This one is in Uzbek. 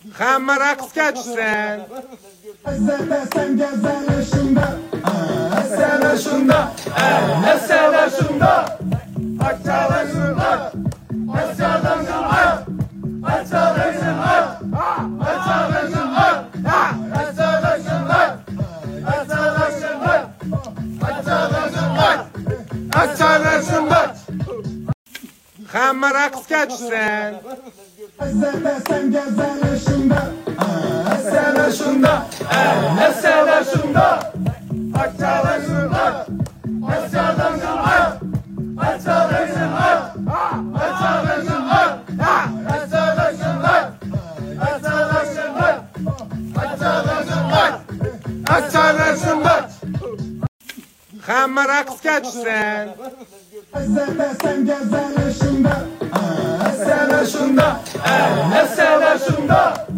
Hamma raqsga tushsin. Sen gezene şunda, sene şunda, sene şunda. Açalım şunda, açalım şunda, açalım şunda, açalım şunda, açalım şunda, açalım şunda, açalım şunda, açalım şunda. Hamma raqsga tushsin. Sen gezene şunda, sene şunda, sene şunda. Açalım şunda, açalım şunda, açalım şunda, açalım şunda, açalım şunda, açalım şunda, açalım şunda, açalım şunda. Hamma raqsga tushsin. Sen gezene şunda, sene şunda, sene şunda.